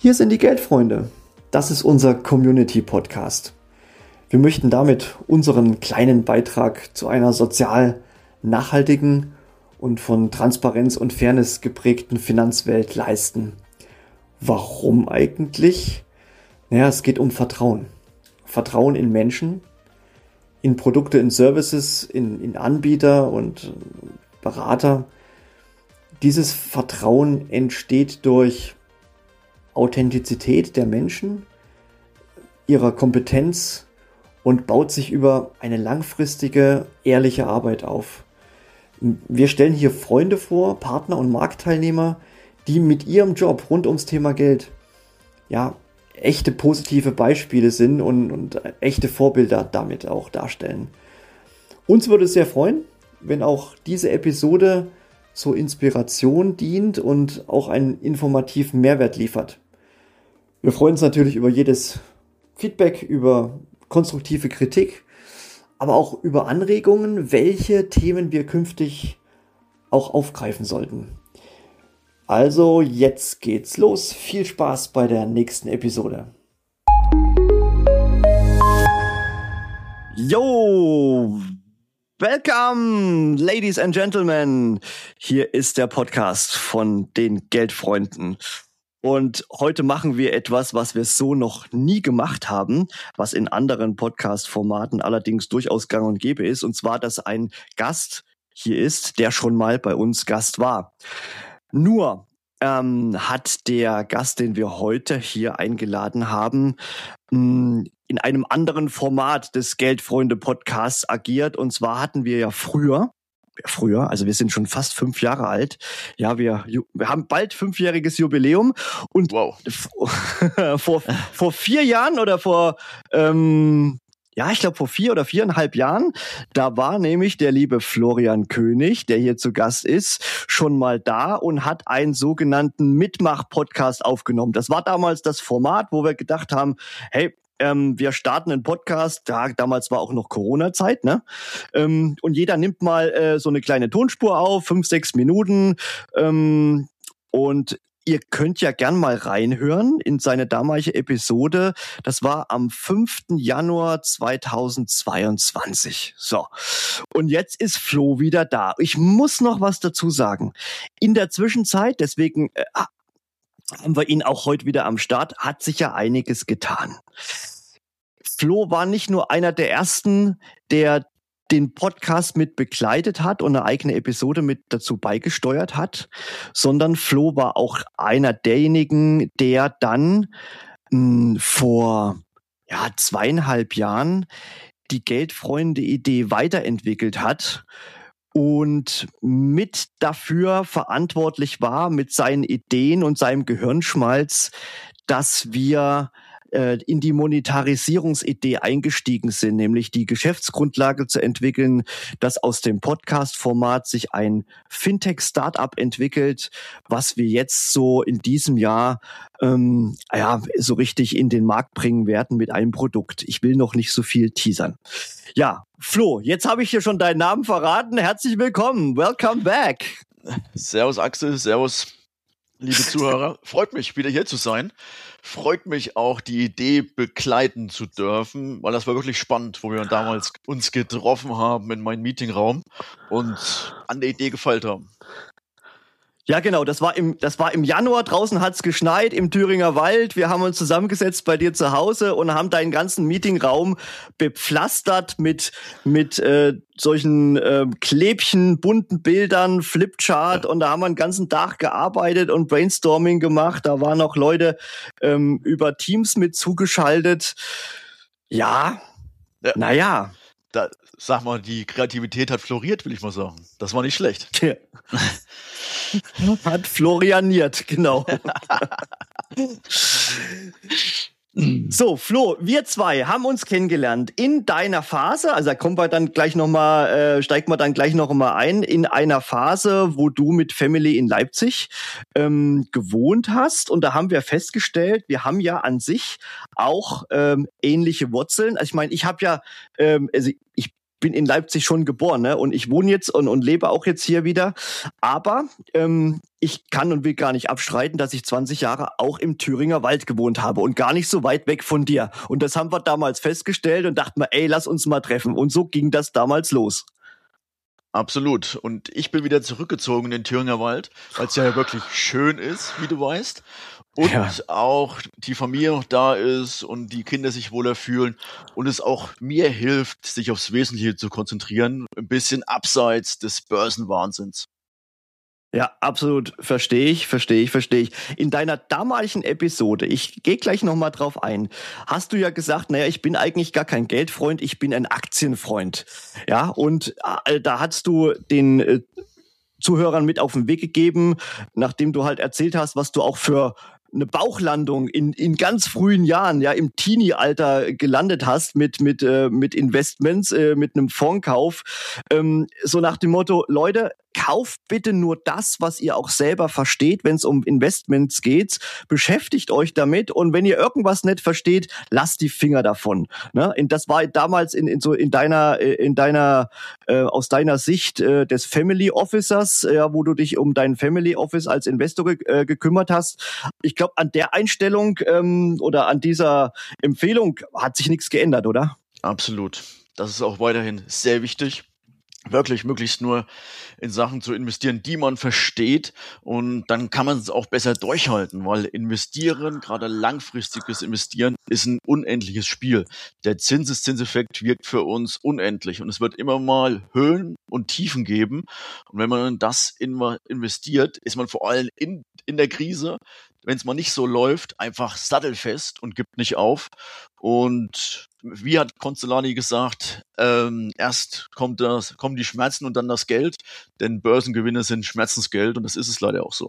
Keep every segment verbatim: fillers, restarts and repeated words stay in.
Hier sind die Geldfreunde. Das ist unser Community-Podcast. Wir möchten damit unseren kleinen Beitrag zu einer sozial nachhaltigen und von Transparenz und Fairness geprägten Finanzwelt leisten. Warum eigentlich? Naja, es geht um Vertrauen. Vertrauen in Menschen, in Produkte, in Services, in, in Anbieter und Berater. Dieses Vertrauen entsteht durch Authentizität der Menschen, ihrer Kompetenz und baut sich über eine langfristige, ehrliche Arbeit auf. Wir stellen hier Freunde vor, Partner und Marktteilnehmer, die mit ihrem Job rund ums Thema Geld ja echte positive Beispiele sind und, und echte Vorbilder damit auch darstellen. Uns würde es sehr freuen, wenn auch diese Episode zur Inspiration dient und auch einen informativen Mehrwert liefert. Wir freuen uns natürlich über jedes Feedback, über konstruktive Kritik, aber auch über Anregungen, welche Themen wir künftig auch aufgreifen sollten. Also jetzt geht's los. Viel Spaß bei der nächsten Episode. Yo! Welcome, Ladies and Gentlemen. Hier ist der Podcast von den Geldfreunden. Und heute machen wir etwas, was wir so noch nie gemacht haben, was in anderen Podcast-Formaten allerdings durchaus gang und gäbe ist. Und zwar, dass ein Gast hier ist, der schon mal bei uns Gast war. Nur ähm, hat der Gast, den wir heute hier eingeladen haben, mh, in einem anderen Format des Geldfreunde-Podcasts agiert. Und zwar hatten wir ja früher, früher, also wir sind schon fast fünf Jahre alt. Ja, wir, wir haben bald fünfjähriges Jubiläum. Und wow. vor, vor vier Jahren oder vor, ähm, ja, ich glaube vor vier oder viereinhalb Jahren, da war nämlich der liebe Florian König, der hier zu Gast ist, schon mal da und hat einen sogenannten Mitmach-Podcast aufgenommen. Das war damals das Format, wo wir gedacht haben, hey, Ähm, wir starten einen Podcast, da, damals war auch noch Corona-Zeit, ne? Ähm, und jeder nimmt mal äh, so eine kleine Tonspur auf, fünf, sechs Minuten. Ähm, und ihr könnt ja gern mal reinhören in seine damalige Episode. Das war am fünften Januar zweitausendzweiundzwanzig. So. Und jetzt ist Flo wieder da. Ich muss noch was dazu sagen. In der Zwischenzeit, deswegen äh, haben wir ihn auch heute wieder am Start, hat sich ja einiges getan. Flo war nicht nur einer der ersten, der den Podcast mit begleitet hat und eine eigene Episode mit dazu beigesteuert hat, sondern Flo war auch einer derjenigen, der dann mh, vor ja, zweieinhalb Jahren die Geldfreunde-Idee weiterentwickelt hat und mit dafür verantwortlich war, mit seinen Ideen und seinem Gehirnschmalz, dass wir äh, in die Monetarisierungsidee eingestiegen sind, nämlich die Geschäftsgrundlage zu entwickeln, dass aus dem Podcast-Format sich ein Fintech-Startup entwickelt, was wir jetzt so in diesem Jahr ähm, ja, so richtig in den Markt bringen werden mit einem Produkt. Ich will noch nicht so viel teasern. Ja, Flo, jetzt habe ich hier schon deinen Namen verraten. Herzlich willkommen. Welcome back. Servus Axel, servus liebe Zuhörer. Freut mich, wieder hier zu sein. Freut mich auch, die Idee begleiten zu dürfen, weil das war wirklich spannend, wo wir damals uns getroffen haben in meinem Meetingraum und an der Idee gefeilt haben. Ja, genau, das war im, das war im Januar, draußen hat's geschneit, im Thüringer Wald. Wir haben uns zusammengesetzt bei dir zu Hause und haben deinen ganzen Meetingraum bepflastert mit, mit äh, solchen äh, Klebchen, bunten Bildern, Flipchart, ja. Und da haben wir den ganzen Tag gearbeitet und Brainstorming gemacht. Da waren auch Leute ähm, über Teams mit zugeschaltet. Ja, ja. naja. Da, sag mal, die Kreativität hat floriert, will ich mal sagen. Das war nicht schlecht. Ja. Hat florianiert, genau. So, Flo, wir zwei haben uns kennengelernt in deiner Phase, also da kommen wir dann gleich nochmal, äh, steigen wir dann gleich noch mal ein, in einer Phase, wo du mit Family in Leipzig ähm, gewohnt hast. Und da haben wir festgestellt, wir haben ja an sich auch ähm, ähnliche Wurzeln. Also ich meine, ich habe ja, ähm, also ich bin in Leipzig schon geboren, ne? Und ich wohne jetzt und, und lebe auch jetzt hier wieder. Aber ähm, ich kann und will gar nicht abstreiten, dass ich zwanzig Jahre auch im Thüringer Wald gewohnt habe und gar nicht so weit weg von dir. Und das haben wir damals festgestellt und dachten wir, ey, lass uns mal treffen. Und so ging das damals los. Absolut. Und ich bin wieder zurückgezogen in den Thüringer Wald, weil es ja wirklich schön ist, wie du weißt. Und ja. auch die Familie noch da ist und die Kinder sich wohler fühlen und es auch mir hilft, sich aufs Wesentliche zu konzentrieren, ein bisschen abseits des Börsenwahnsinns. Ja, absolut. Verstehe ich, verstehe ich, verstehe ich. In deiner damaligen Episode, ich gehe gleich nochmal drauf ein, hast du ja gesagt, naja, ich bin eigentlich gar kein Geldfreund, ich bin ein Aktienfreund. Ja, und äh, da hast du den äh, Zuhörern mit auf den Weg gegeben, nachdem du halt erzählt hast, was du auch für eine Bauchlandung in in ganz frühen Jahren, ja, im Teenie-Alter gelandet hast mit mit äh, mit Investments, äh, mit einem Fondskauf, ähm, so nach dem Motto, Leute, kauft bitte nur das, was ihr auch selber versteht, wenn es um Investments geht. Beschäftigt euch damit und wenn ihr irgendwas nicht versteht, lasst die Finger davon. Ne? Und das war damals in, in so in deiner in deiner äh, aus deiner Sicht äh, des Family Officers, äh, wo du dich um deinen Family Office als Investor ge- äh, gekümmert hast. Ich glaube, an der Einstellung ähm, oder an dieser Empfehlung hat sich nichts geändert, oder? Absolut. Das ist auch weiterhin sehr wichtig. Wirklich möglichst nur in Sachen zu investieren, die man versteht, und dann kann man es auch besser durchhalten, weil investieren, gerade langfristiges Investieren, ist ein unendliches Spiel. Der Zinseszinseffekt wirkt für uns unendlich und es wird immer mal Höhen und Tiefen geben, und wenn man das investiert, ist man vor allem in, in der Krise, wenn es mal nicht so läuft, einfach sattelfest und gibt nicht auf. Und wie hat Constellani gesagt, ähm, erst kommt das, kommen die Schmerzen und dann das Geld, denn Börsengewinne sind Schmerzensgeld, und das ist es leider auch so.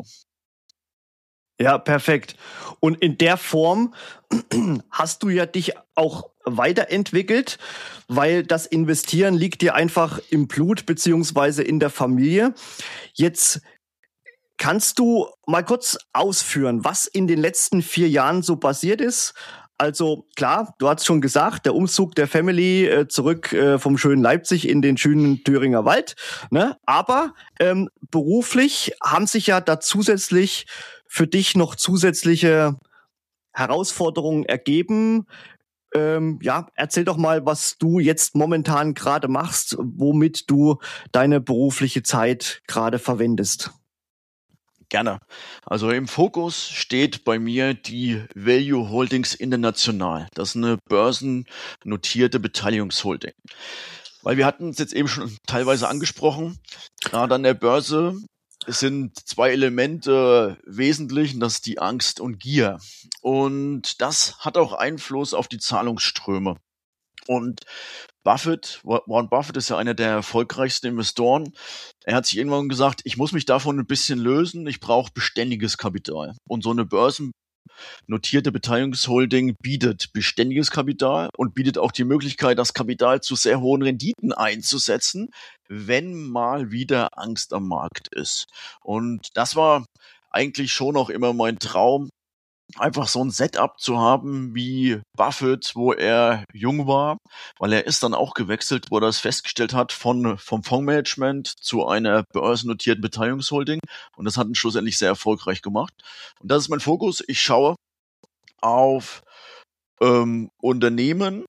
Ja, perfekt. Und in der Form hast du ja dich auch weiterentwickelt, weil das Investieren liegt dir einfach im Blut beziehungsweise in der Familie. Jetzt kannst du mal kurz ausführen, was in den letzten vier Jahren so passiert ist? Also klar, du hast schon gesagt, der Umzug der Family äh, zurück äh, vom schönen Leipzig in den schönen Thüringer Wald. Ne? Aber ähm, beruflich haben sich ja da zusätzlich für dich noch zusätzliche Herausforderungen ergeben. Ähm, ja, erzähl doch mal, was du jetzt momentan gerade machst, womit du deine berufliche Zeit gerade verwendest. Gerne. Also im Fokus steht bei mir die Value Holdings International. Das ist eine börsennotierte Beteiligungsholding. Weil wir hatten es jetzt eben schon teilweise angesprochen, gerade an der Börse sind zwei Elemente wesentlich, und das ist die Angst und Gier. Und das hat auch Einfluss auf die Zahlungsströme. Und Buffett, Warren Buffett ist ja einer der erfolgreichsten Investoren. Er hat sich irgendwann gesagt, ich muss mich davon ein bisschen lösen, ich brauche beständiges Kapital. Und so eine börsennotierte Beteiligungsholding bietet beständiges Kapital und bietet auch die Möglichkeit, das Kapital zu sehr hohen Renditen einzusetzen, wenn mal wieder Angst am Markt ist. Und das war eigentlich schon auch immer mein Traum, einfach so ein Setup zu haben wie Buffett, wo er jung war, weil er ist dann auch gewechselt, wo er das festgestellt hat, von vom Fondsmanagement zu einer börsennotierten Beteiligungsholding, und das hat ihn schlussendlich sehr erfolgreich gemacht. Und das ist mein Fokus. Ich schaue auf ähm, Unternehmen,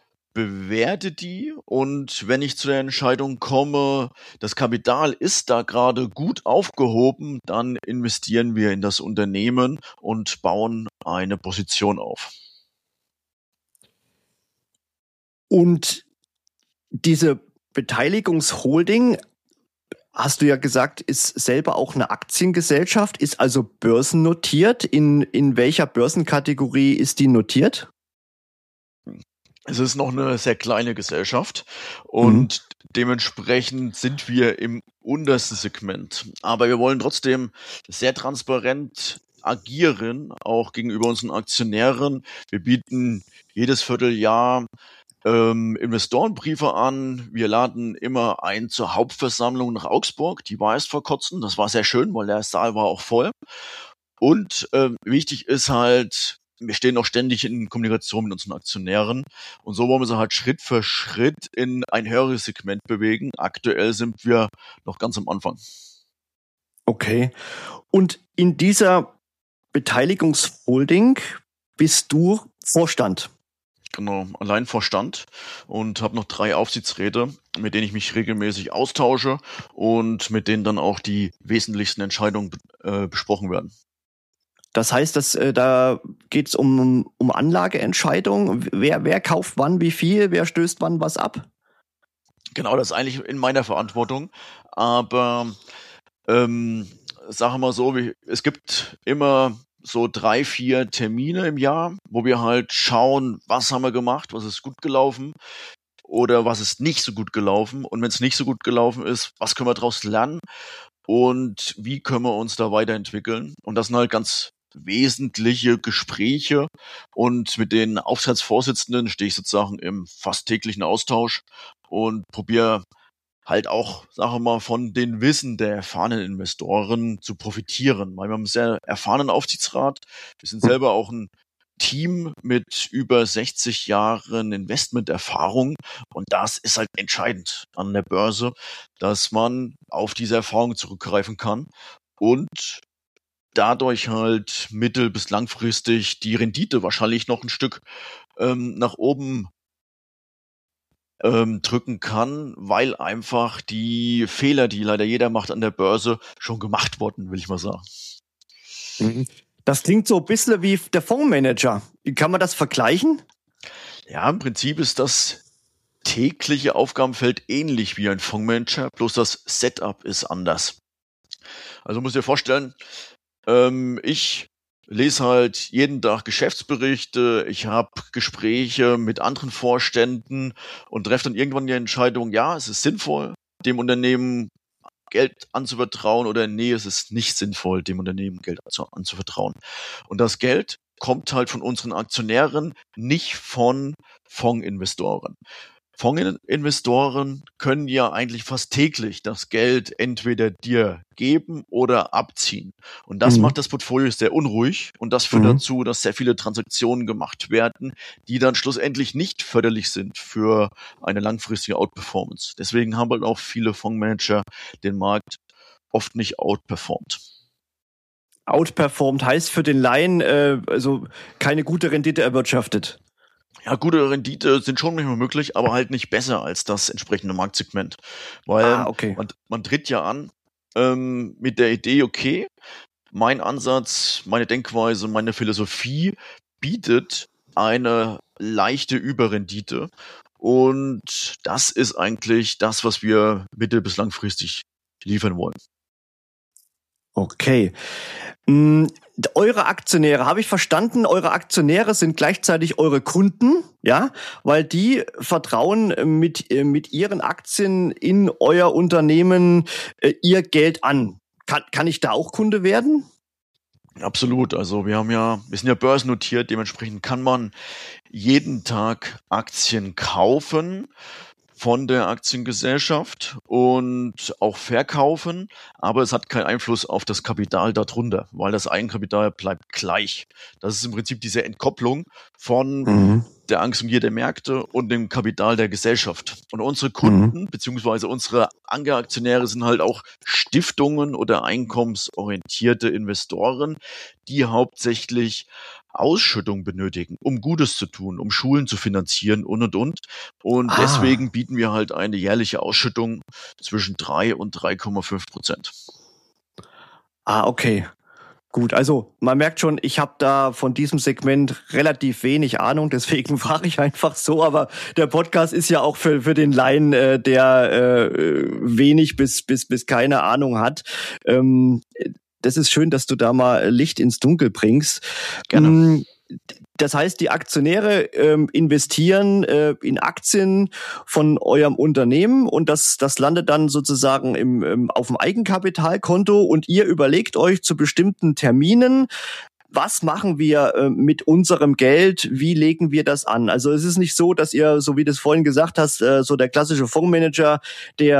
bewerte die, und wenn ich zu der Entscheidung komme, das Kapital ist da gerade gut aufgehoben, dann investieren wir in das Unternehmen und bauen eine Position auf. Und diese Beteiligungsholding, hast du ja gesagt, ist selber auch eine Aktiengesellschaft, ist also börsennotiert. In, in welcher Börsenkategorie ist die notiert? Es ist noch eine sehr kleine Gesellschaft und mhm. dementsprechend sind wir im untersten Segment. Aber wir wollen trotzdem sehr transparent agieren, auch gegenüber unseren Aktionären. Wir bieten jedes Vierteljahr ähm, Investorenbriefe an. Wir laden immer ein zur Hauptversammlung nach Augsburg. Die war erst vor kurzem. Das war sehr schön, weil der Saal war auch voll. Und ähm, wichtig ist halt, wir stehen auch ständig in Kommunikation mit unseren Aktionären und so wollen wir sie halt Schritt für Schritt in ein höheres Segment bewegen. Aktuell sind wir noch ganz am Anfang. Okay. Und in dieser Beteiligungsholding bist du Vorstand? Genau, Alleinvorstand und habe noch drei Aufsichtsräte, mit denen ich mich regelmäßig austausche und mit denen dann auch die wesentlichsten Entscheidungen äh, besprochen werden. Das heißt, dass äh, da geht es um, um Anlageentscheidungen. Wer, wer kauft wann wie viel? Wer stößt wann was ab? Genau, das ist eigentlich in meiner Verantwortung. Aber ähm, sagen wir mal so, wie, es gibt immer so drei, vier Termine im Jahr, wo wir halt schauen, was haben wir gemacht, was ist gut gelaufen oder was ist nicht so gut gelaufen. Und wenn es nicht so gut gelaufen ist, was können wir daraus lernen und wie können wir uns da weiterentwickeln? Und das sind halt ganz wesentliche Gespräche und mit den Aufsichtsvorsitzenden stehe ich sozusagen im fast täglichen Austausch und probiere halt auch, sagen wir mal, von den Wissen der erfahrenen Investoren zu profitieren. Weil wir haben einen sehr erfahrenen Aufsichtsrat. Wir sind selber auch ein Team mit über sechzig Jahren Investmenterfahrung und das ist halt entscheidend an der Börse, dass man auf diese Erfahrung zurückgreifen kann und dadurch halt mittel- bis langfristig die Rendite wahrscheinlich noch ein Stück ähm, nach oben ähm, drücken kann, weil einfach die Fehler, die leider jeder macht an der Börse, schon gemacht wurden, will ich mal sagen. Das klingt so ein bisschen wie der Fondsmanager. Kann man das vergleichen? Ja, im Prinzip ist das tägliche Aufgabenfeld ähnlich wie ein Fondsmanager, bloß das Setup ist anders. Also muss dir vorstellen, ähm, ich lese halt jeden Tag Geschäftsberichte, ich habe Gespräche mit anderen Vorständen und treffe dann irgendwann die Entscheidung, ja, es ist sinnvoll, dem Unternehmen Geld anzuvertrauen oder nee, es ist nicht sinnvoll, dem Unternehmen Geld anzuvertrauen. Und das Geld kommt halt von unseren Aktionären, nicht von Fondsinvestoren. Fondsinvestoren können ja eigentlich fast täglich das Geld entweder dir geben oder abziehen. Und das mhm. macht das Portfolio sehr unruhig und das führt mhm. dazu, dass sehr viele Transaktionen gemacht werden, die dann schlussendlich nicht förderlich sind für eine langfristige Outperformance. Deswegen haben halt auch viele Fondsmanager den Markt oft nicht outperformt. Outperformed heißt für den Laien äh, also keine gute Rendite erwirtschaftet. Ja, gute Rendite sind schon manchmal möglich, aber halt nicht besser als das entsprechende Marktsegment. Weil ah, okay. man, man tritt ja an ähm, mit der Idee, okay, mein Ansatz, meine Denkweise, meine Philosophie bietet eine leichte Überrendite. Und das ist eigentlich das, was wir mittel- bis langfristig liefern wollen. Okay. Mm, eure Aktionäre, habe ich verstanden, eure Aktionäre sind gleichzeitig eure Kunden, ja, weil die vertrauen mit, mit ihren Aktien in euer Unternehmen äh, ihr Geld an. Kann, kann ich da auch Kunde werden? Absolut. Also wir haben ja, wir sind ja börsennotiert, dementsprechend kann man jeden Tag Aktien kaufen von der Aktiengesellschaft und auch verkaufen, aber es hat keinen Einfluss auf das Kapital darunter, weil das Eigenkapital bleibt gleich. Das ist im Prinzip diese Entkopplung von mhm. der Aktionär der Märkte und dem Kapital der Gesellschaft. Und unsere Kunden mhm. beziehungsweise unsere Angeraktionäre sind halt auch Stiftungen oder einkommensorientierte Investoren, die hauptsächlich Ausschüttung benötigen, um Gutes zu tun, um Schulen zu finanzieren und, und, und. Und ah. deswegen bieten wir halt eine jährliche Ausschüttung zwischen drei und drei Komma fünf Prozent. Ah, okay. Gut, also man merkt schon, ich habe da von diesem Segment relativ wenig Ahnung, deswegen frage ich einfach so, aber der Podcast ist ja auch für für den Laien, äh, der äh, wenig bis bis bis keine Ahnung hat. Ähm, Das ist schön, dass du da mal Licht ins Dunkel bringst. Gerne. Das heißt, die Aktionäre ähm, investieren äh, in Aktien von eurem Unternehmen und das, das landet dann sozusagen im, im, auf dem Eigenkapitalkonto und ihr überlegt euch zu bestimmten Terminen, was machen wir äh, mit unserem Geld, wie legen wir das an? Also es ist nicht so, dass ihr, so wie du es vorhin gesagt hast, äh, so der klassische Fondsmanager, der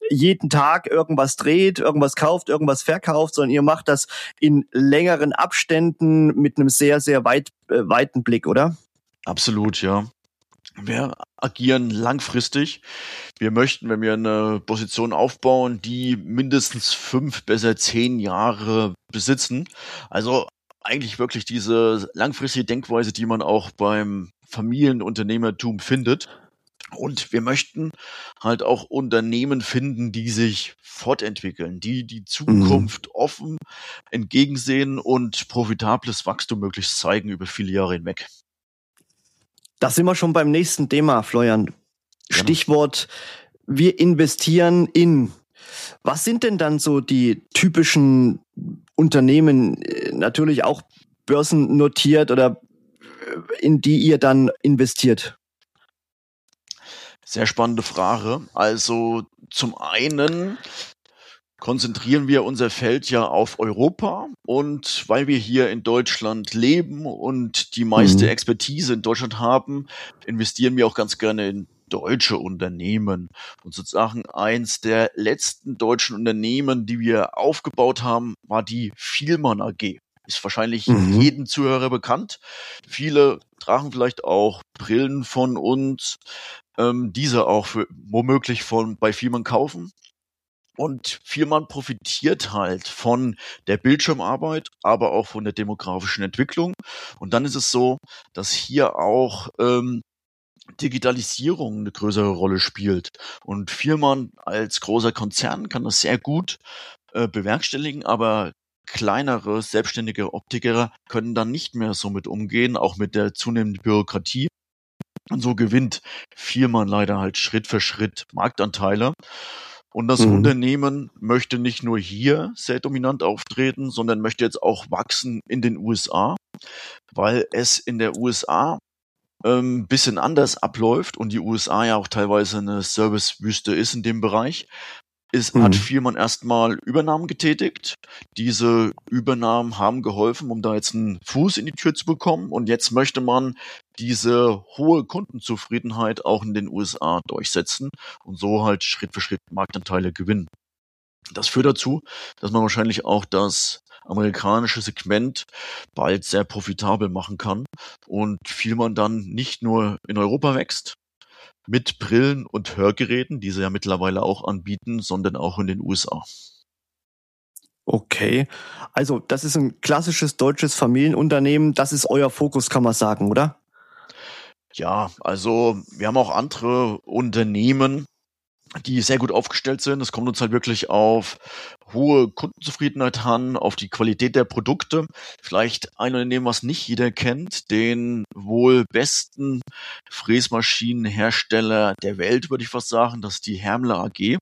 jeden Tag irgendwas dreht, irgendwas kauft, irgendwas verkauft, sondern ihr macht das in längeren Abständen mit einem sehr, sehr weit, äh, weiten Blick, oder? Absolut, ja. Wir agieren langfristig. Wir möchten, wenn wir eine Position aufbauen, die mindestens fünf, besser zehn Jahre besitzen. Also eigentlich wirklich diese langfristige Denkweise, die man auch beim Familienunternehmertum findet. Und wir möchten halt auch Unternehmen finden, die sich fortentwickeln, die die Zukunft mhm. offen entgegensehen und profitables Wachstum möglichst zeigen über viele Jahre hinweg. Da sind wir schon beim nächsten Thema, Florian. Stichwort, wir investieren in. Was sind denn dann so die typischen Unternehmen, natürlich auch börsennotiert oder in die ihr dann investiert? Sehr spannende Frage. Also zum einen konzentrieren wir unser Feld ja auf Europa, und weil wir hier in Deutschland leben und die meiste mhm. Expertise in Deutschland haben, investieren wir auch ganz gerne in deutsche Unternehmen. Und sozusagen eins der letzten deutschen Unternehmen, die wir aufgebaut haben, war die Vielmann A G. Ist wahrscheinlich mhm. jedem Zuhörer bekannt. Viele tragen vielleicht auch Brillen von uns, ähm, diese auch für, womöglich von bei Vielmann kaufen. Und Vielmann profitiert halt von der Bildschirmarbeit, aber auch von der demografischen Entwicklung. Und dann ist es so, dass hier auch ähm, Digitalisierung eine größere Rolle spielt. Und Vielmann als großer Konzern kann das sehr gut äh, bewerkstelligen, aber kleinere, selbstständige Optiker können dann nicht mehr so mit umgehen, auch mit der zunehmenden Bürokratie. Und so gewinnt Vielmann leider halt Schritt für Schritt Marktanteile. Und das mhm. Unternehmen möchte nicht nur hier sehr dominant auftreten, sondern möchte jetzt auch wachsen in den U S A, weil es in der U S A ein ähm, bisschen anders abläuft und die U S A ja auch teilweise eine Servicewüste ist in dem Bereich. Es mhm. hat Vielmann erstmal Übernahmen getätigt. Diese Übernahmen haben geholfen, um da jetzt einen Fuß in die Tür zu bekommen. Und jetzt möchte man diese hohe Kundenzufriedenheit auch in den U S A durchsetzen und so halt Schritt für Schritt Marktanteile gewinnen. Das führt dazu, dass man wahrscheinlich auch das amerikanische Segment bald sehr profitabel machen kann und Vielmann dann nicht nur in Europa wächst, mit Brillen und Hörgeräten, die sie ja mittlerweile auch anbieten, sondern auch in den U S A. Okay, also das ist ein klassisches deutsches Familienunternehmen, das ist euer Fokus, kann man sagen, oder? Ja, also wir haben auch andere Unternehmen, die sehr gut aufgestellt sind. Es kommt uns halt wirklich auf hohe Kundenzufriedenheit an, auf die Qualität der Produkte. Vielleicht ein Unternehmen, was nicht jeder kennt, den wohl besten Fräsmaschinenhersteller der Welt, würde ich fast sagen, das ist die Hermle A G.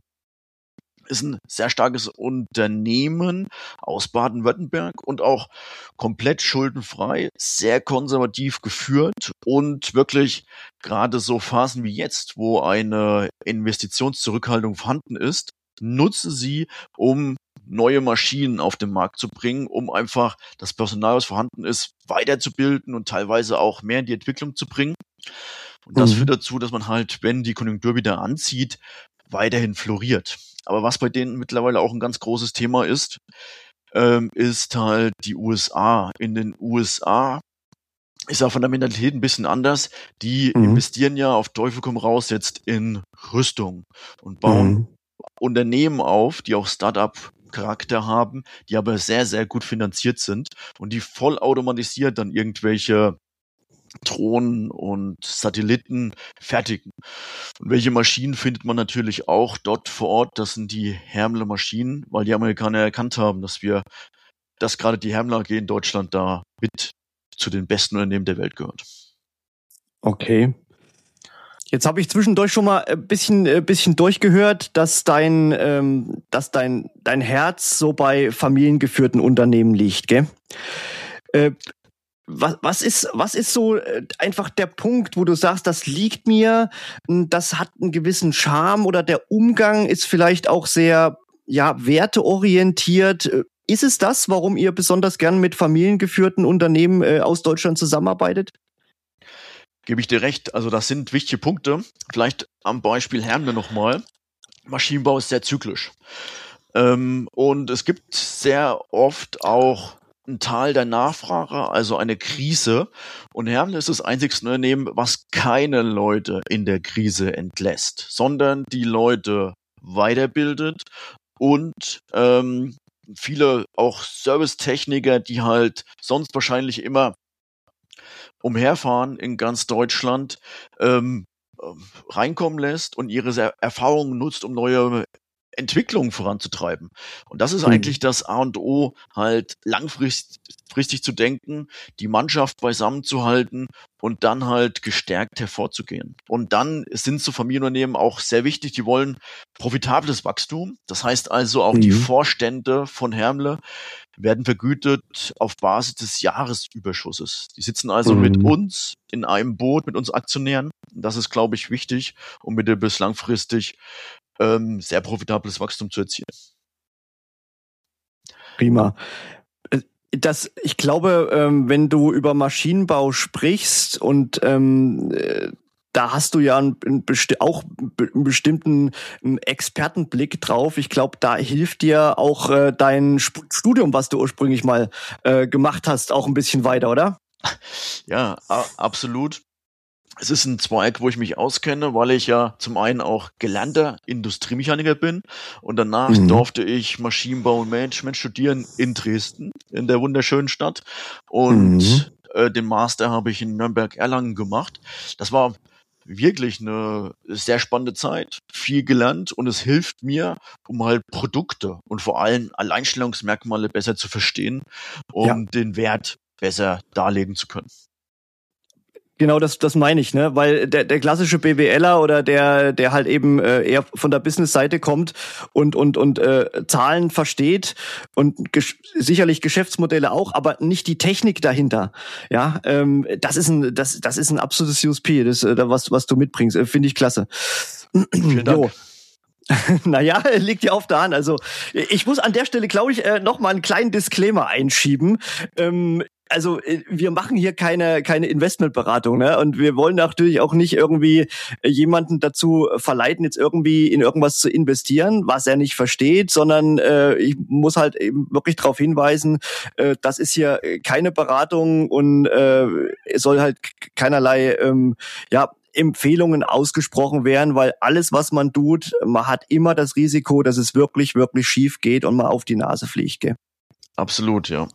Ist ein sehr starkes Unternehmen aus Baden-Württemberg und auch komplett schuldenfrei, sehr konservativ geführt und wirklich gerade so Phasen wie jetzt, wo eine Investitionszurückhaltung vorhanden ist, nutzen sie, um neue Maschinen auf den Markt zu bringen, um einfach das Personal, was vorhanden ist, weiterzubilden und teilweise auch mehr in die Entwicklung zu bringen. Und das mhm. führt dazu, dass man halt, wenn die Konjunktur wieder anzieht, weiterhin floriert. Aber was bei denen mittlerweile auch ein ganz großes Thema ist, ähm, ist halt die U S A. In den U S A ist ja von der Mentalität ein bisschen anders. Die mhm. investieren ja auf Teufel komm raus jetzt in Rüstung und bauen mhm. Unternehmen auf, die auch Start-up-Charakter haben, die aber sehr, sehr gut finanziert sind und die vollautomatisiert dann irgendwelche Drohnen und Satelliten fertigen. Und welche Maschinen findet man natürlich auch dort vor Ort? Das sind die Hermle Maschinen, weil die Amerikaner erkannt haben, dass wir, dass gerade die Hermle A G in Deutschland da mit zu den besten Unternehmen der Welt gehört. Okay. Jetzt habe ich zwischendurch schon mal ein bisschen, ein bisschen durchgehört, dass dein, ähm, dass dein, dein Herz so bei familiengeführten Unternehmen liegt, gell? Äh, Was, was ist, was ist so einfach der Punkt, wo du sagst, das liegt mir, das hat einen gewissen Charme oder der Umgang ist vielleicht auch sehr, ja, werteorientiert. Ist es das, warum ihr besonders gern mit familiengeführten Unternehmen äh, aus Deutschland zusammenarbeitet? Gebe ich dir recht. Also das sind wichtige Punkte. Vielleicht am Beispiel Hermle nochmal. Maschinenbau ist sehr zyklisch. Ähm, und es gibt sehr oft auch ein Tal der Nachfrage, also eine Krise. Und Hermle ist das einzigste Unternehmen, was keine Leute in der Krise entlässt, sondern die Leute weiterbildet und ähm, viele auch Servicetechniker, die halt sonst wahrscheinlich immer umherfahren in ganz Deutschland, ähm, reinkommen lässt und ihre Erfahrungen nutzt, um neue Entwicklungen voranzutreiben. Und das ist Mhm. eigentlich das A und O, halt langfristig zu denken, die Mannschaft beisammen zu halten und dann halt gestärkt hervorzugehen. Und dann sind so Familienunternehmen auch sehr wichtig, die wollen profitables Wachstum. Das heißt also auch Mhm. die Vorstände von Hermle werden vergütet auf Basis des Jahresüberschusses. Die sitzen also Mhm. mit uns in einem Boot, mit uns Aktionären. Das ist, glaube ich, wichtig, um mittel- bis langfristig ähm, sehr profitables Wachstum zu erzielen. Prima. Das, ich glaube, ähm, wenn du über Maschinenbau sprichst und ähm, äh, da hast du ja einen, einen besti- auch einen bestimmten einen Expertenblick drauf. Ich glaube, da hilft dir auch äh, dein Sp- Studium, was du ursprünglich mal äh, gemacht hast, auch ein bisschen weiter, oder? Ja, a- absolut. Es ist ein Zweig, wo ich mich auskenne, weil ich ja zum einen auch gelernter Industriemechaniker bin und danach Mhm. durfte ich Maschinenbau und Management studieren in Dresden, in der wunderschönen Stadt. Und äh, den Master habe ich in Nürnberg-Erlangen gemacht. Das war wirklich eine sehr spannende Zeit, viel gelernt und es hilft mir, um halt Produkte und vor allem Alleinstellungsmerkmale besser zu verstehen, um Ja. den Wert besser darlegen zu können. Genau, das, das meine ich, ne? Weil der, der klassische BWLer oder der, der halt eben äh, eher von der Business-Seite kommt und und und äh, Zahlen versteht und gesch- sicherlich Geschäftsmodelle auch, aber nicht die Technik dahinter. Ja, ähm, das ist ein, das, das ist ein absolutes U S P, das, äh, was was du mitbringst, äh, finde ich klasse. Vielen Dank. Jo. Naja, liegt ja auf der Hand. Also ich muss an der Stelle, glaube ich, äh, noch mal einen kleinen Disclaimer einschieben. Ähm, also äh, wir machen hier keine keine Investmentberatung, ne? Und wir wollen natürlich auch nicht irgendwie äh, jemanden dazu verleiten, jetzt irgendwie in irgendwas zu investieren, was er nicht versteht, sondern äh, ich muss halt eben wirklich darauf hinweisen, äh, das ist hier keine Beratung und äh, es soll halt keinerlei ähm, ja Empfehlungen ausgesprochen werden, weil alles, was man tut, man hat immer das Risiko, dass es wirklich, wirklich schief geht und man auf die Nase fliegt. Gell? Absolut, ja.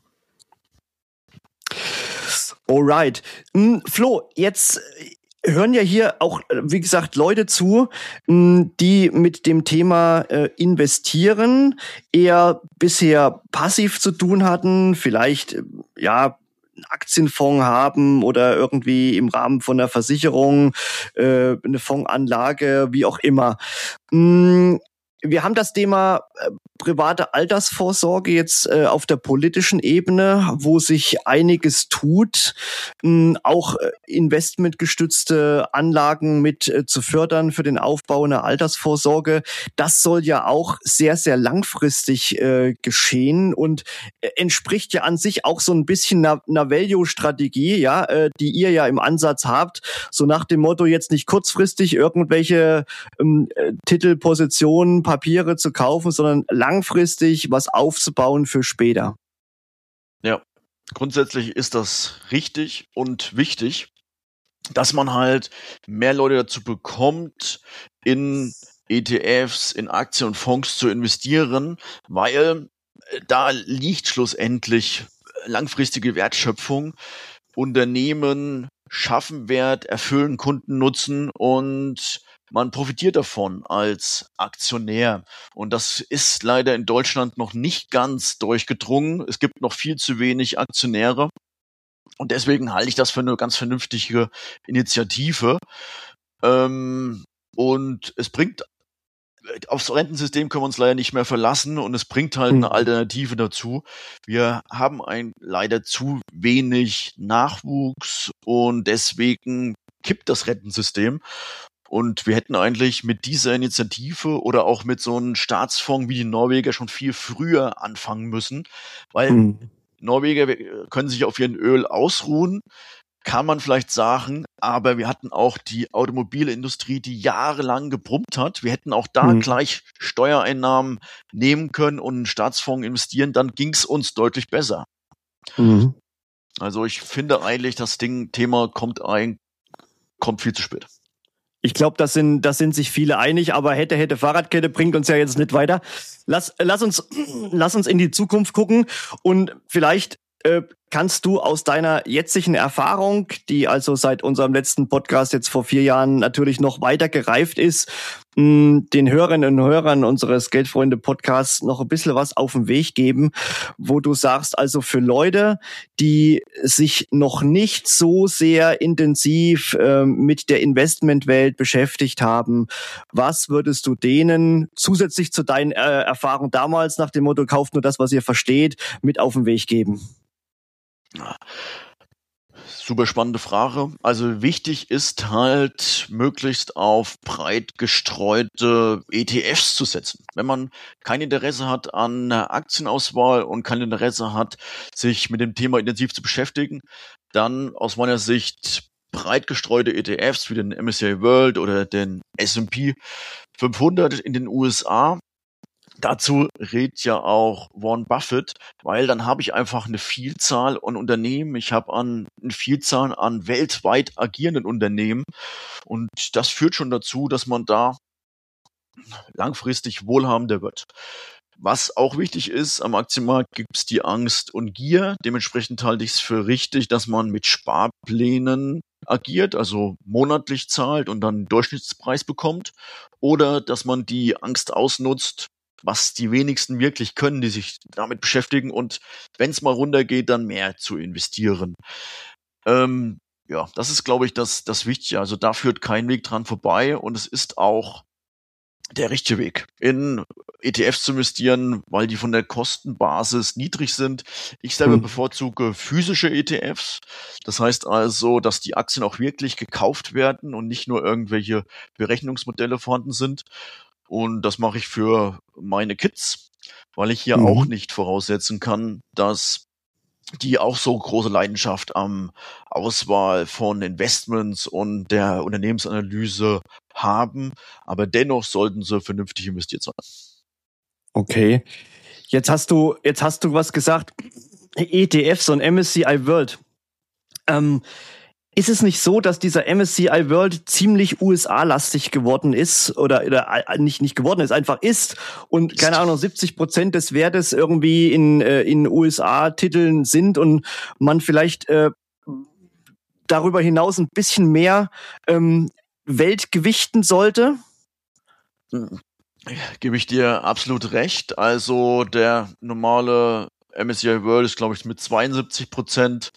Alright. Hm, Flo, jetzt hören ja hier auch, wie gesagt, Leute zu, die mit dem Thema äh, investieren, eher bisher passiv zu tun hatten, vielleicht, ja, einen Aktienfonds haben oder irgendwie im Rahmen von einer Versicherung äh, eine Fondsanlage, wie auch immer. Hm, wir haben das Thema äh, private Altersvorsorge jetzt äh, auf der politischen Ebene, wo sich einiges tut, mh, auch äh, investmentgestützte Anlagen mit äh, zu fördern für den Aufbau einer Altersvorsorge. Das soll ja auch sehr, sehr langfristig äh, geschehen und äh, entspricht ja an sich auch so ein bisschen einer, einer Value-Strategie, ja, äh, die ihr ja im Ansatz habt, so nach dem Motto jetzt nicht kurzfristig irgendwelche ähm, äh, Titelpositionen, Papiere zu kaufen, sondern langfristig was aufzubauen für später. Ja, grundsätzlich ist das richtig und wichtig, dass man halt mehr Leute dazu bekommt, in E T Fs, in Aktien und Fonds zu investieren, weil da liegt schlussendlich langfristige Wertschöpfung. Unternehmen schaffen Wert, erfüllen Kundennutzen und man profitiert davon als Aktionär. Und das ist leider in Deutschland noch nicht ganz durchgedrungen. Es gibt noch viel zu wenig Aktionäre. Und deswegen halte ich das für eine ganz vernünftige Initiative. Ähm, und es bringt, aufs Rentensystem können wir uns leider nicht mehr verlassen und es bringt halt eine Alternative dazu. Wir haben ein leider zu wenig Nachwuchs und deswegen kippt das Rentensystem. Und wir hätten eigentlich mit dieser Initiative oder auch mit so einem Staatsfonds wie die Norweger schon viel früher anfangen müssen, weil mhm. Norweger können sich auf ihren Öl ausruhen. kann man vielleicht sagen, aber wir hatten auch die Automobilindustrie, die jahrelang gebrummt hat. Wir hätten auch da mhm. gleich Steuereinnahmen nehmen können und einen Staatsfonds investieren, dann ging es uns deutlich besser. Mhm. Also ich finde eigentlich, das Ding, Thema kommt ein, kommt viel zu spät. Ich glaube, das sind, das sind sich viele einig, aber hätte, hätte Fahrradkette bringt uns ja jetzt nicht weiter. Lass, lass uns, lass uns in die Zukunft gucken und vielleicht äh, kannst du aus deiner jetzigen Erfahrung, die also seit unserem letzten Podcast jetzt vor vier Jahren natürlich noch weiter gereift ist, mh, den Hörerinnen und Hörern unseres Geldfreunde-Podcasts noch ein bisschen was auf den Weg geben, wo du sagst, also für Leute, die sich noch nicht so sehr intensiv äh, mit der Investmentwelt beschäftigt haben, was würdest du denen zusätzlich zu deinen äh, Erfahrungen damals nach dem Motto, kauft nur das, was ihr versteht, mit auf den Weg geben? Super spannende Frage. Also wichtig ist halt, möglichst auf breit gestreute E T Fs zu setzen. Wenn man kein Interesse hat an Aktienauswahl und kein Interesse hat, sich mit dem Thema intensiv zu beschäftigen, dann aus meiner Sicht breit gestreute E T Fs wie den M S C I World oder den S und P fünfhundert in den U S A. Dazu rät ja auch Warren Buffett, weil dann habe ich einfach eine Vielzahl an Unternehmen. Ich habe an eine Vielzahl an weltweit agierenden Unternehmen und das führt schon dazu, dass man da langfristig wohlhabender wird. Was auch wichtig ist, am Aktienmarkt gibt es die Angst und Gier. Dementsprechend halte ich es für richtig, dass man mit Sparplänen agiert, also monatlich zahlt und dann einen Durchschnittspreis bekommt, oder dass man die Angst ausnutzt, was die wenigsten wirklich können, die sich damit beschäftigen und wenn es mal runtergeht, dann mehr zu investieren. Ähm, ja, das ist, glaube ich, das, das Wichtige. Also da führt kein Weg dran vorbei und es ist auch der richtige Weg, in E T Fs zu investieren, weil die von der Kostenbasis niedrig sind. Ich selber hm. bevorzuge physische E T Fs. Das heißt also, dass die Aktien auch wirklich gekauft werden und nicht nur irgendwelche Berechnungsmodelle vorhanden sind. Und das mache ich für meine Kids, weil ich hier mhm. auch nicht voraussetzen kann, dass die auch so große Leidenschaft am Auswahl von Investments und der Unternehmensanalyse haben. Aber dennoch sollten sie vernünftig investiert sein. Okay. Jetzt hast du, jetzt hast du was gesagt. E T Fs und M S C I World. Ähm, Ist es nicht so, dass dieser M S C I World ziemlich U S A-lastig geworden ist oder, oder nicht nicht geworden ist, einfach ist und keine Ahnung siebzig Prozent des Wertes irgendwie in äh, in U S A-Titeln sind und man vielleicht äh, darüber hinaus ein bisschen mehr ähm, Welt gewichten sollte? Hm. Gebe ich dir absolut recht. Also der normale M S C I World ist, glaube ich, mit zweiundsiebzig Prozent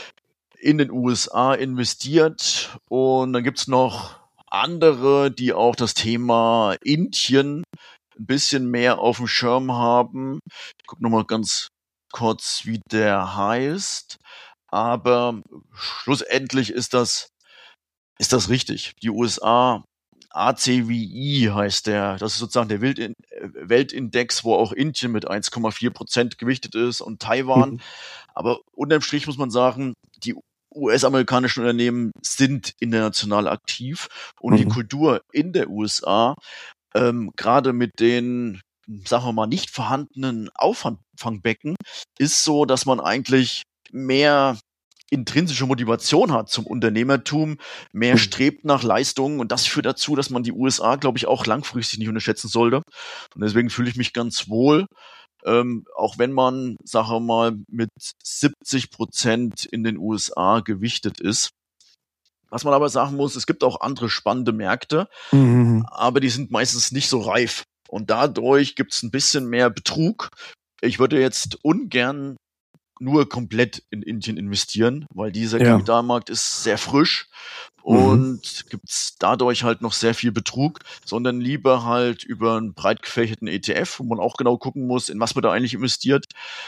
in den U S A investiert und dann gibt's noch andere, die auch das Thema Indien ein bisschen mehr auf dem Schirm haben. Ich gucke nochmal ganz kurz, wie der heißt, aber schlussendlich ist das ist das richtig. Die U S A, A C V I heißt der, das ist sozusagen der Weltindex, wo auch Indien mit eins Komma vier Prozent gewichtet ist und Taiwan. Mhm. Aber unterm Strich muss man sagen, die U S-amerikanischen Unternehmen sind international aktiv und mhm. die Kultur in der U S A, ähm, gerade mit den, sagen wir mal, nicht vorhandenen Auffangbecken, ist so, dass man eigentlich mehr intrinsische Motivation hat zum Unternehmertum, mehr mhm. strebt nach Leistungen und das führt dazu, dass man die U S A, glaube ich, auch langfristig nicht unterschätzen sollte. Und deswegen fühle ich mich ganz wohl, Ähm, auch wenn man, sagen wir mal, mit siebzig Prozent in den U S A gewichtet ist. Was man aber sagen muss, es gibt auch andere spannende Märkte, mhm. aber die sind meistens nicht so reif. Und dadurch gibt es ein bisschen mehr Betrug. Ich würde jetzt ungern nur komplett in Indien investieren, weil dieser ja. Kapitalmarkt ist sehr frisch und mhm. gibt's dadurch halt noch sehr viel Betrug, sondern lieber halt über einen breit gefächerten E T F, wo man auch genau gucken muss, in was man da eigentlich investiert,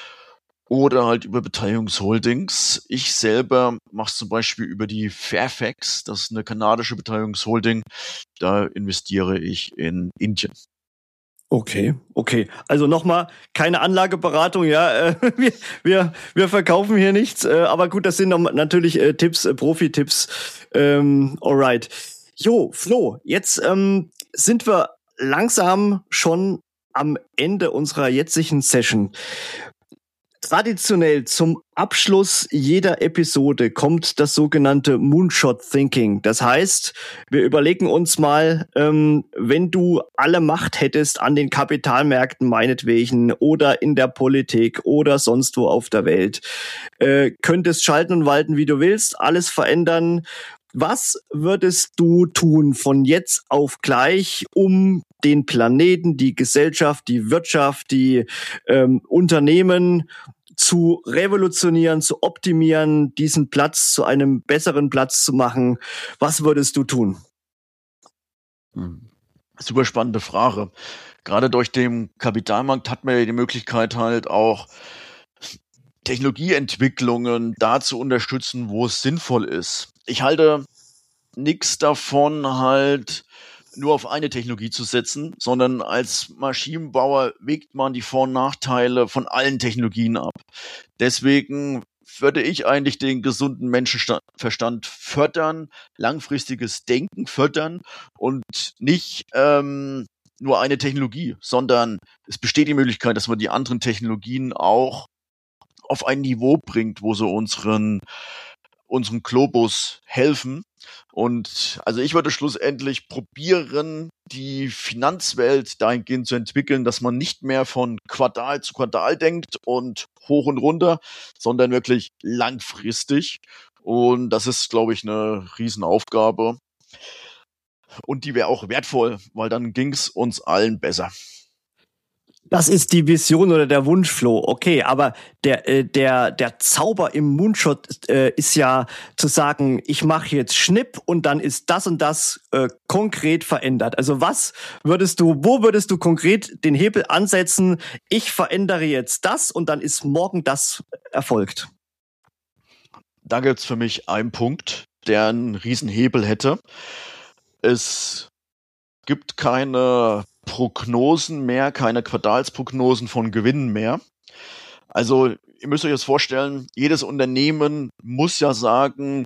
oder halt über Beteiligungsholdings. Ich selber mache es zum Beispiel über die Fairfax, das ist eine kanadische Beteiligungsholding, da investiere ich in Indien. Okay, okay. Also nochmal, keine Anlageberatung, ja. Äh, wir, wir, wir verkaufen hier nichts, äh, aber gut, das sind noch natürlich äh, Tipps, äh, Profi-Tipps. Ähm, alright. Jo, Flo, jetzt ähm, sind wir langsam schon am Ende unserer jetzigen Session. Traditionell zum Abschluss jeder Episode kommt das sogenannte Moonshot Thinking. Das heißt, wir überlegen uns mal, ähm, wenn du alle Macht hättest an den Kapitalmärkten meinetwegen oder in der Politik oder sonst wo auf der Welt, äh, könntest schalten und walten, wie du willst, alles verändern. Was würdest du tun von jetzt auf gleich, um den Planeten, die Gesellschaft, die Wirtschaft, die ähm, Unternehmen zu revolutionieren, zu optimieren, diesen Platz zu einem besseren Platz zu machen? Was würdest du tun? Hm. Super spannende Frage. Gerade durch den Kapitalmarkt hat man ja die Möglichkeit halt auch Technologieentwicklungen da zu unterstützen, wo es sinnvoll ist. Ich halte nichts davon, halt nur auf eine Technologie zu setzen, sondern als Maschinenbauer wägt man die Vor- und Nachteile von allen Technologien ab. Deswegen würde ich eigentlich den gesunden Menschenverstand fördern, langfristiges Denken fördern und nicht ähm, nur eine Technologie, sondern es besteht die Möglichkeit, dass man die anderen Technologien auch auf ein Niveau bringt, wo sie unseren unseren Globus helfen. Und also ich würde schlussendlich probieren, die Finanzwelt dahingehend zu entwickeln, dass man nicht mehr von Quartal zu Quartal denkt und hoch und runter, sondern wirklich langfristig. Und das ist, glaube ich, eine Riesenaufgabe. Und die wäre auch wertvoll, weil dann ging es uns allen besser. Das ist die Vision oder der Wunsch, Flo. Okay, aber der äh, der der Zauber im Moonshot äh, ist ja zu sagen, ich mache jetzt Schnipp und dann ist das und das äh, konkret verändert. Also was würdest du, wo würdest du konkret den Hebel ansetzen? Ich verändere jetzt das und dann ist morgen das erfolgt. Da gibt's für mich einen Punkt, der einen riesen Hebel hätte. Es gibt keine Prognosen mehr, keine Quartalsprognosen von Gewinnen mehr. Also ihr müsst euch das vorstellen, jedes Unternehmen muss ja sagen,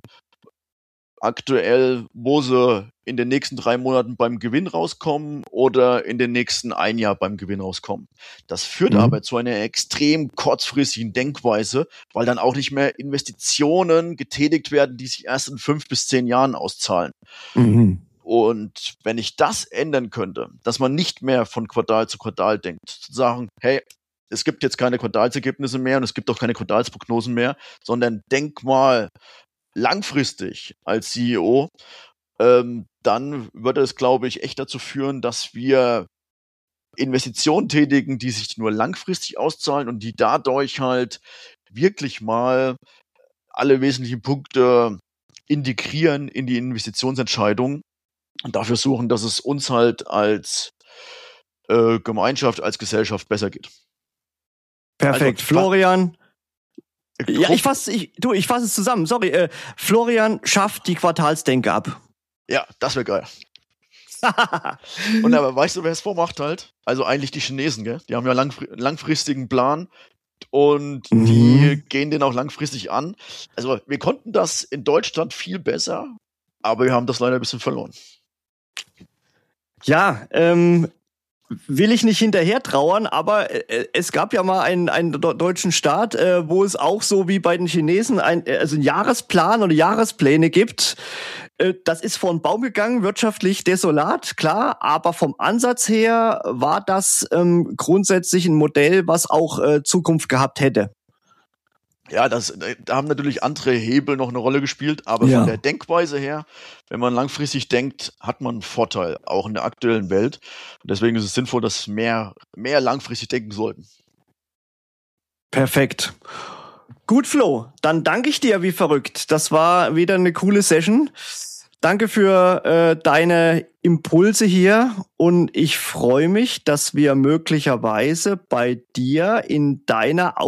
aktuell, wo sie in den nächsten drei Monaten beim Gewinn rauskommen oder in den nächsten ein Jahr beim Gewinn rauskommen. Das führt mhm. aber zu einer extrem kurzfristigen Denkweise, weil dann auch nicht mehr Investitionen getätigt werden, die sich erst in fünf bis zehn Jahren auszahlen. Mhm. Und wenn ich das ändern könnte, dass man nicht mehr von Quartal zu Quartal denkt, zu sagen, hey, es gibt jetzt keine Quartalsergebnisse mehr und es gibt auch keine Quartalsprognosen mehr, sondern denk mal langfristig als C E O, ähm, dann würde es, glaube ich, echt dazu führen, dass wir Investitionen tätigen, die sich nur langfristig auszahlen und die dadurch halt wirklich mal alle wesentlichen Punkte integrieren in die Investitionsentscheidung. Und dafür suchen, dass es uns halt als äh, Gemeinschaft, als Gesellschaft besser geht. Perfekt. Also, Florian. Ja, ich fasse ich, du, ich fasse es zusammen. Sorry. Äh, Florian schafft die Quartalsdenke ab. Ja, das wäre geil. Und aber weißt du, wer es vormacht halt? Also eigentlich die Chinesen, gell? Die haben ja einen langfr- langfristigen Plan und mhm. die gehen den auch langfristig an. Also wir konnten das in Deutschland viel besser, aber wir haben das leider ein bisschen verloren. Ja, ähm, will ich nicht hinterher trauern, aber äh, es gab ja mal einen, einen deutschen Staat, äh, wo es auch so wie bei den Chinesen ein, also einen Jahresplan oder Jahrespläne gibt. Äh, das ist vor den Baum gegangen, wirtschaftlich desolat, klar, aber vom Ansatz her war das ähm, grundsätzlich ein Modell, was auch äh, Zukunft gehabt hätte. Ja, das, da haben natürlich andere Hebel noch eine Rolle gespielt, aber ja. Von der Denkweise her, wenn man langfristig denkt, hat man einen Vorteil, auch in der aktuellen Welt. Und deswegen ist es sinnvoll, dass mehr, mehr langfristig denken sollten. Perfekt. Gut, Flo, dann danke ich dir wie verrückt. Das war wieder eine coole Session. Danke für äh, deine Impulse hier und ich freue mich, dass wir möglicherweise bei dir in deiner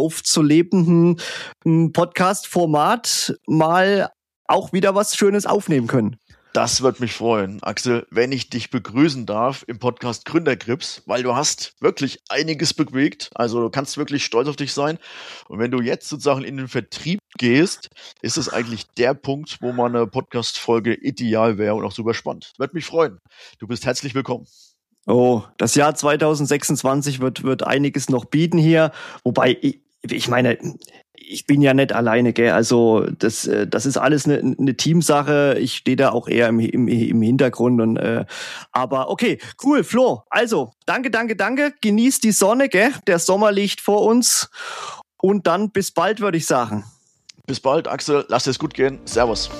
aufzulebenden Podcast-Format mal auch wieder was Schönes aufnehmen können. Das wird mich freuen, Axel, wenn ich dich begrüßen darf im Podcast Gründergrips, weil du hast wirklich einiges bewegt, also du kannst wirklich stolz auf dich sein. Und wenn du jetzt sozusagen in den Vertrieb gehst, ist es eigentlich der Punkt, wo mal eine Podcast-Folge ideal wäre und auch super spannend. Wird mich freuen. Du bist herzlich willkommen. Oh, das Jahr zwanzig sechsundzwanzig wird, wird einiges noch bieten hier, wobei ich, ich meine, ich bin ja nicht alleine, gell? Also das, das ist alles eine, eine Teamsache. Ich stehe da auch eher im, im, im Hintergrund. Und, äh, aber okay, cool, Flo. Also danke, danke, danke. Genießt die Sonne, gell? Der Sommer liegt vor uns. Und dann bis bald, würde ich sagen. Bis bald, Axel. Lass es gut gehen. Servus.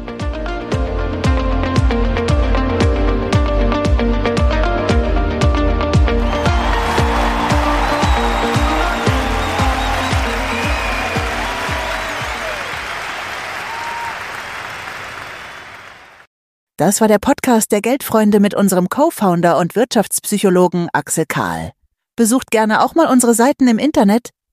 Das war der Podcast der Geldfreunde mit unserem Co-Founder und Wirtschaftspsychologen Axel Kahl. Besucht gerne auch mal unsere Seiten im Internet